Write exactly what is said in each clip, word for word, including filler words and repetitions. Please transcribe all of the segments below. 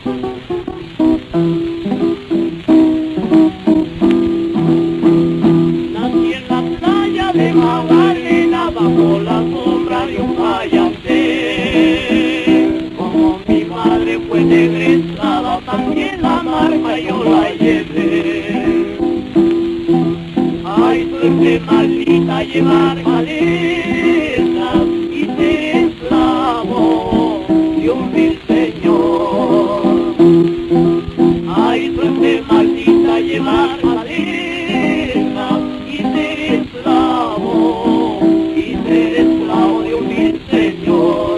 Nací en la playa de Magdalena bajo la sombra de un vallante. Como mi madre fue negresada, también la marca yo la llevé. Ay, suerte maldita llevar maletas y ser esclavo de un vil señor. Ay, suerte maldita llevar maletas y ser esclavo, y ser esclavo de un vil señor.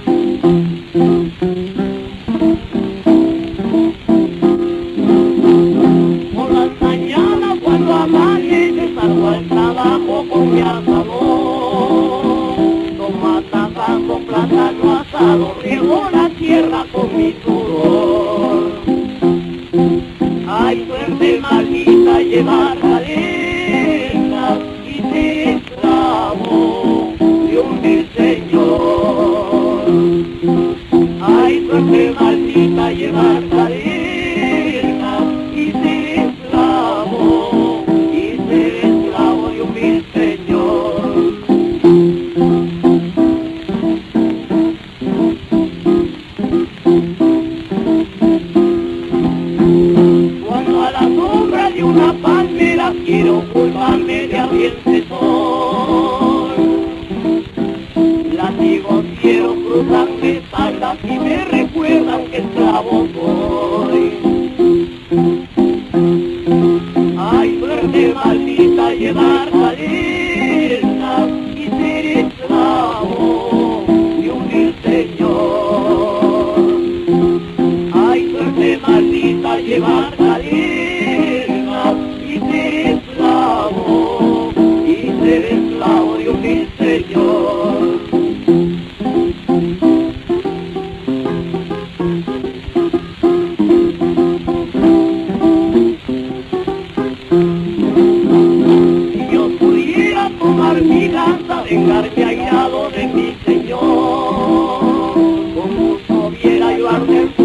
Por las mañanas cuando amanece salgo al trabajo con mi asador, tomata, taco, plátano asado, riego la tierra con mi sudor. Ay, suerte maldita llevar maletas y ser esclavo de un vil señor. Ay, suerte maldita llevar maletas y ser esclavo, y ser esclavo de un vil señor. Cuando a la sombra de una palmera quiero ocultarme de ardiente sol, látigos quiero cruzarme espaldas y me recuerdan que esclavo soy. Ay, suerte maldita llevar maletas y ser esclavo de un vil señor. Ay, suerte maldita llevar maletas y ser esclavo, y ser esclavo de un vil señor. Si yo pudiera tomar mi lanza, vengarme airado de mi señor, con gusto viera yo arder su